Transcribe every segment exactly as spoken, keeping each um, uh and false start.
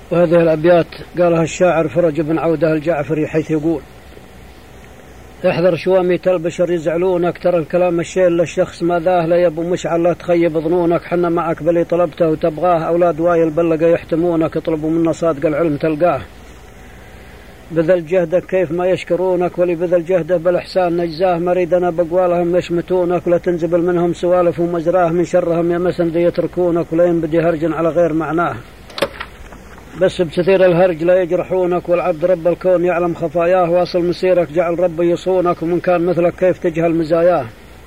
وهذه الأبيات قالها الشاعر فرج بن عودة الجعفري حيث يقول: احذر شواميت البشر يزعلونك، ترى الكلام الشيء للشخص ما ذاه، لا يبو مشعل لا تخيب ظنونك، حنا معك بلي طلبته وتبغاه، أولاد وايل بلقى يحتمونك، اطلبوا منا صادق العلم تلقاه. بذل جهدك كيف ما يشكرونك، ولي بذل جهده بالإحسان نجزاه، مريدنا بقوالهم يشمتونك، ولا تنزبل منهم سوالف ومزراه، من شرهم يا مسند يتركونك، ولا ينبدي هرج على غير معناه. بس بكثير الهرج لا يجرحونك، والعبد رب الكون يعلم خفاياه، واصل مسيرك جعل ربي يصونك، ومن كان مثلك كيف تجهل مزاياه.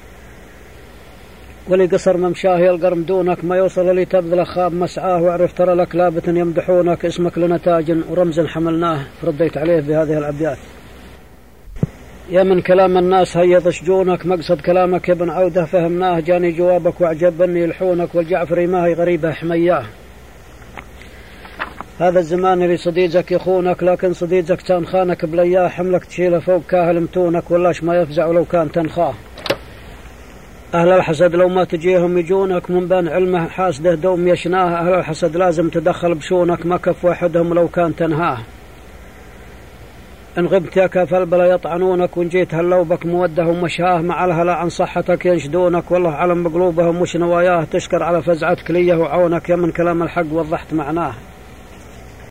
ولي قصر ممشاه يلقرم دونك، ما يوصل لي تبذل خاب مسعاه، واعرف ترى لك لابة يمدحونك، اسمك لنا تاج ورمز حملناه. فرديت عليه بهذه الأبيات: يا من كلام الناس هيا ضشجونك، مقصد كلامك يا ابن عودة فهمناه، جاني جوابك وعجبني يلحونك، والجعفري ما هي غريبة حمياه. هذا الزمان اللي صديقك يخونك، لكن صديقك كان خانك بلياه، حملك تشيله فوق كاهل متونك، ولاش ما يفزع ولو كان تنخاه. أهل الحسد لو ما تجيهم يجونك، من بين علمه حاسده دوم يشناه، أهل الحسد لازم تدخل بشونك، ما كف واحدهم لو كان تنهاه. إن غبت يا كاف البلا يطعنونك، وإن جيت هلوبك مودهم مشاه، مع الهلا عن صحتك ينشدونك، والله علم بقلوبهم وش نواياه، تشكر على فزعتك ليه وعونك، يا من كلام الحق وضحت معناه.